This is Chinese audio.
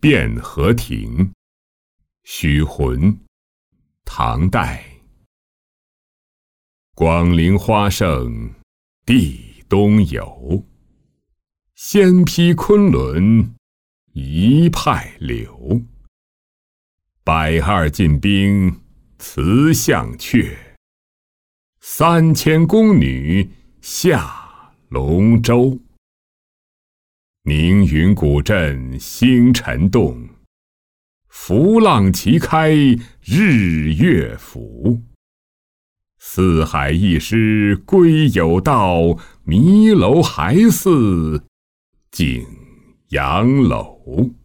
汴河亭，许浑，唐代。广陵花盛地东游，仙披昆仑一派流。120进兵辞项阙，3000宫女下龙舟。宁云古镇星辰动，浮浪齐开日月浮。四海一师归有道，迷楼还似景阳楼。